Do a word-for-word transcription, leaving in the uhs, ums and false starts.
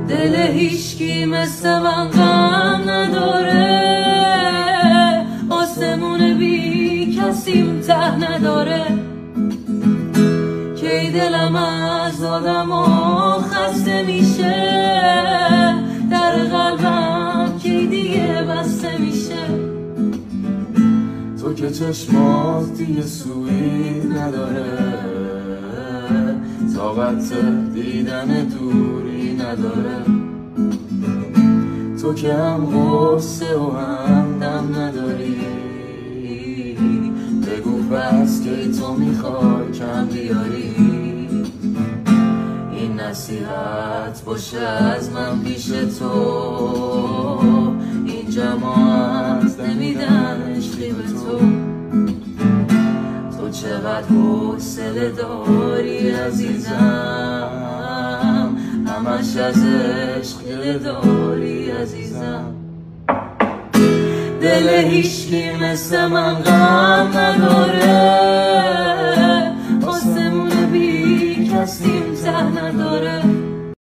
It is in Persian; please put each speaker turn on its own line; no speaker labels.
دل هیچکی مثل من غم نداره، آسمون بی کسیم ته نداره. کی دلم از آدم و خسته میشه، در قلبم کی دیگه بسته میشه.
تو که چشمات دیگه سویی نداره، طاقت دیدن دوری نداره. تو که هم غصه و هم دم نداری، بگو بس که تو میخوای کم بیاری. این نصیحت باشه از من پیش تو، این جماعت نمیدن عشقی به تو. تو چقدر حوصله داری عزیزم، همش از عشق گله داری عزیزم. دل هیچکی مثل من غم نداره، آسمون بی کسیم ته نداره.